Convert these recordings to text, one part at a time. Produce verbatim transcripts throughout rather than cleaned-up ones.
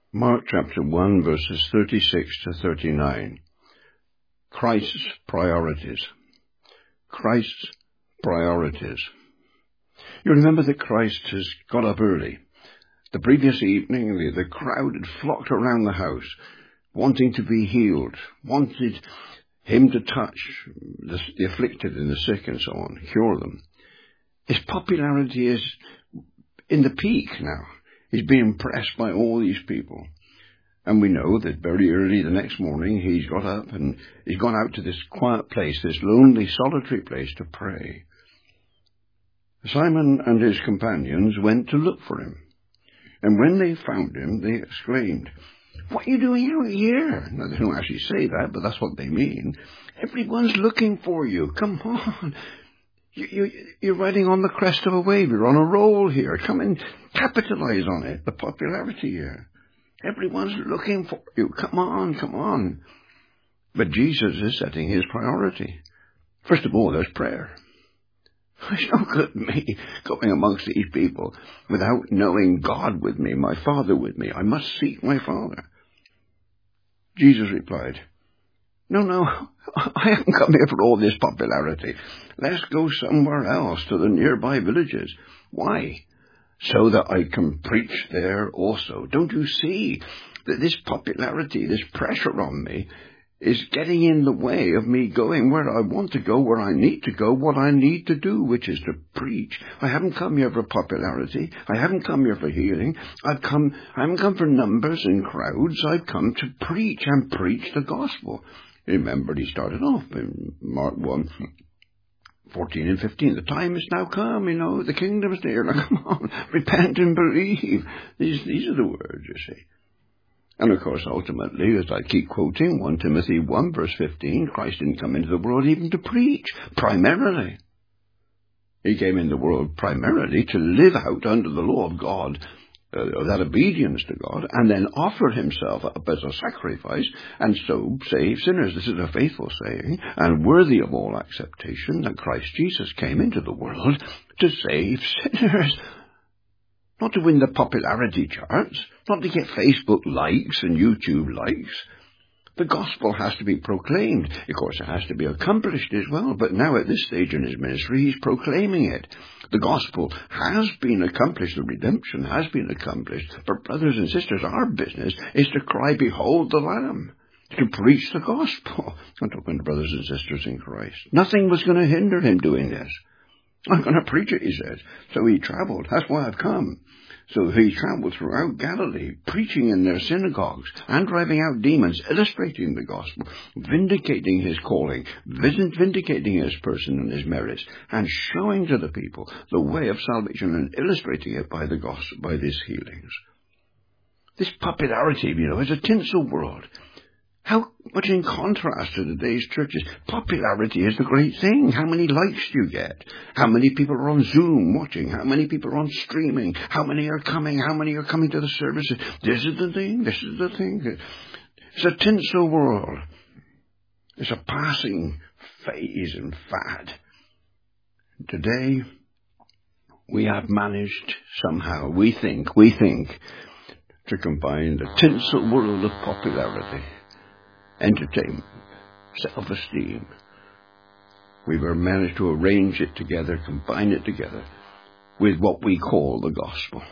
Mark chapter one, verses thirty-six to thirty-nine. Christ's priorities. Christ's priorities. You remember that Christ has got up early. The previous evening, the, the crowd had flocked around the house, wanting to be healed, wanted him to touch the, the afflicted and the sick and so on, cure them. His popularity is in the peak now. He's being pressed by all these people. And we know that very early the next morning he's got up and he's gone out to this quiet place, this lonely, solitary place to pray. Simon and his companions went to look for him. And when they found him, they exclaimed, "What are you doing out here?" Now, they don't actually say that, but that's what they mean. "Everyone's looking for you. Come on. You, you, you're riding on the crest of a wave. You're on a roll here. Come and capitalize on it, the popularity here. Everyone's looking for you. Come on, come on." But Jesus is setting his priority. First of all, there's prayer. It's no good me going amongst these people without knowing God with me, my Father with me. I must seek my Father. Jesus replied, No, no, I haven't come here for all this popularity. Let's go somewhere else, to the nearby villages. Why? So that I can preach there also. Don't you see that this popularity, this pressure on me, is getting in the way of me going where I want to go, where I need to go, what I need to do, which is to preach. I haven't come here for popularity. I haven't come here for healing. I've come, I haven't come for numbers and crowds. I've come to preach and preach the gospel. Remember, he started off in Mark one, fourteen and fifteen. The time is now come, you know, the kingdom is near. Now come on, repent and believe. These, these are the words, you see. And of course, ultimately, as I keep quoting, First Timothy one, verse fifteen, Christ didn't come into the world even to preach, primarily. He came in the world primarily to live out under the law of God, Uh, that obedience to God, and then offer himself up as a sacrifice, and so save sinners. This is a faithful saying, and worthy of all acceptation, that Christ Jesus came into the world to save sinners. Not to win the popularity charts, not to get Facebook likes and YouTube likes. The gospel has to be proclaimed. Of course, it has to be accomplished as well, but now at this stage in his ministry, he's proclaiming it. The gospel has been accomplished, the redemption has been accomplished, but brothers and sisters, our business is to cry, "Behold the Lamb," to preach the gospel. I'm talking to brothers and sisters in Christ. Nothing was going to hinder him doing this. "I'm going to preach it," he said. So he traveled. That's why I've come. So he traveled throughout Galilee, preaching in their synagogues and driving out demons, illustrating the gospel, vindicating his calling, vindicating his person and his merits, and showing to the people the way of salvation and illustrating it by the gospel, by these healings. This popularity, you know, is a tinsel world. How much in contrast to today's churches. Popularity is the great thing. How many likes do you get? How many people are on Zoom watching? How many people are on streaming? How many are coming? How many are coming to the services? This is the thing. This is the thing. It's a tinsel world. It's a passing phase and fad. Today, we have managed somehow, we think, we think, to combine the tinsel world of popularity, entertainment, self-esteem. We've managed to arrange it together, combine it together with what we call the gospel.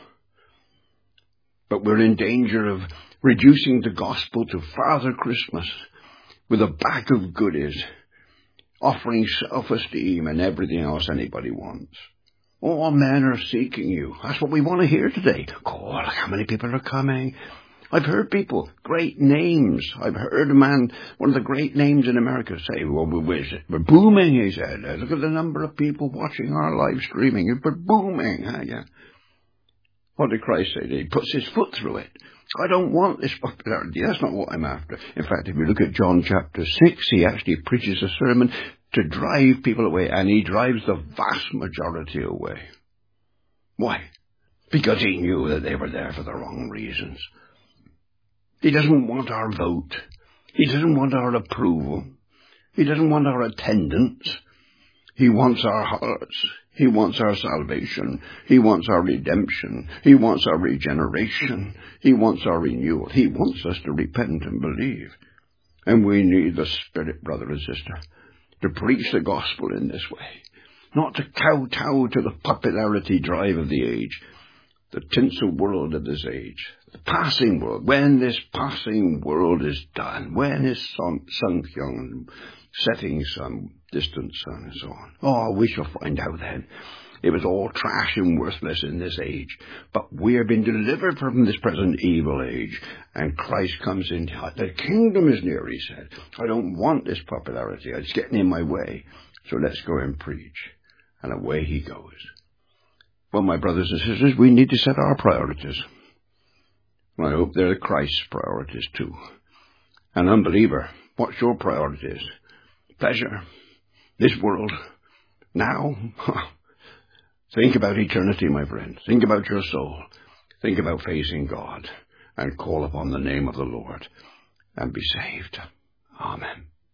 But we're in danger of reducing the gospel to Father Christmas with a bag of goodies, offering self-esteem and everything else anybody wants. All men are seeking you. That's what we want to hear today. Oh, look how many people are coming. I've heard people, great names. I've heard a man, one of the great names in America, say, well, we're, we're booming, he said. Look at the number of people watching our live streaming. We're booming. Huh? Yeah. What did Christ say? He puts his foot through it. I don't want this popularity. That's not what I'm after. In fact, if you look at John chapter six, he actually preaches a sermon to drive people away, and he drives the vast majority away. Why? Because he knew that they were there for the wrong reasons. He doesn't want our vote. He doesn't want our approval. He doesn't want our attendance. He wants our hearts. He wants our salvation. He wants our redemption. He wants our regeneration. He wants our renewal. He wants us to repent and believe. And we need the Spirit, brother and sister, to preach the gospel in this way. Not to kowtow to the popularity drive of the age, the tinsel world of this age, the passing world. When this passing world is done, when is sun, sunkyung, setting sun, distant sun, and so on. Oh, we shall find out then. It was all trash and worthless in this age. But we have been delivered from this present evil age. And Christ comes in. The kingdom is near, he said. I don't want this popularity. It's getting in my way. So let's go and preach. And away he goes. Well, my brothers and sisters, we need to set our priorities. I hope they're Christ's priorities too. An unbeliever, what's your priorities? Pleasure? This world? Now? Think about eternity, my friend. Think about your soul. Think about facing God and call upon the name of the Lord and be saved. Amen.